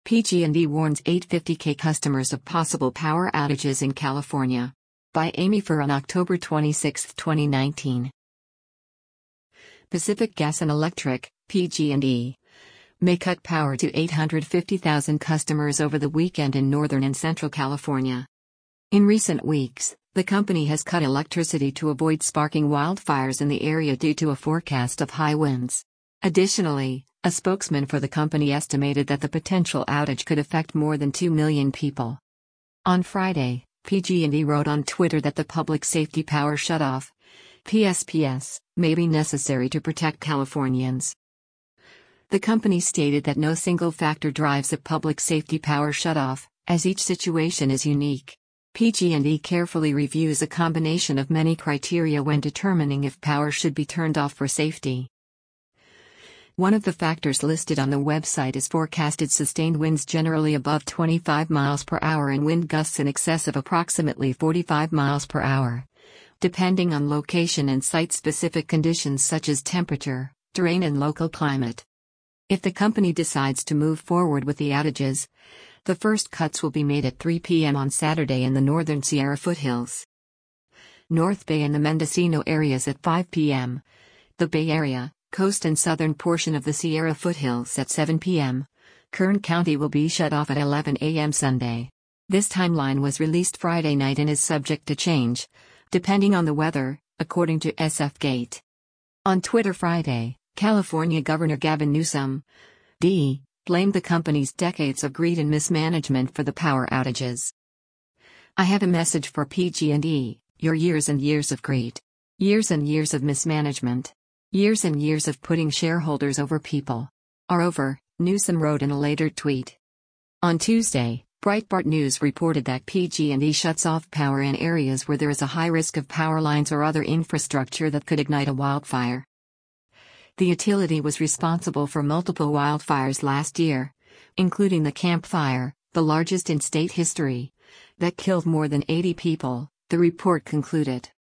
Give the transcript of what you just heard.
PG&E warns 850K customers of possible power outages in California. By Amy Furr on October 26, 2019. Pacific Gas and Electric, PG&E, may cut power to 850,000 customers over the weekend in Northern and Central California. In recent weeks, the company has cut electricity to avoid sparking wildfires in the area due to a forecast of high winds. Additionally, a spokesman for the company estimated that the potential outage could affect more than 2 million people. On Friday, PG&E wrote on Twitter that the Public Safety Power Shutoff, PSPS, may be necessary to protect Californians. The company stated that no single factor drives a public safety power shutoff, as each situation is unique. PG&E carefully reviews a combination of many criteria when determining if power should be turned off for safety. One of the factors listed on the website is forecasted sustained winds generally above 25 miles per hour and wind gusts in excess of approximately 45 miles per hour, depending on location and site-specific conditions such as temperature, terrain and local climate. If the company decides to move forward with the outages, the first cuts will be made at 3 p.m. on Saturday in the northern Sierra foothills, North Bay and the Mendocino areas at 5 p.m., the Bay Area, coast and southern portion of the Sierra foothills at 7 p.m. Kern County will be shut off at 11 a.m. Sunday. This timeline was released Friday night and is subject to change, depending on the weather, according to SFGate. On Twitter Friday, California Governor Gavin Newsom, D., blamed the company's decades of greed and mismanagement for the power outages. "I have a message for PG&E, your years and years of greed. Years and years of mismanagement. Years and years of putting shareholders over people are over," Newsom wrote in a later tweet. On Tuesday, Breitbart News reported that PG&E shuts off power in areas where there is a high risk of power lines or other infrastructure that could ignite a wildfire. The utility was responsible for multiple wildfires last year, including the Camp Fire, the largest in state history, that killed more than 80 people, the report concluded.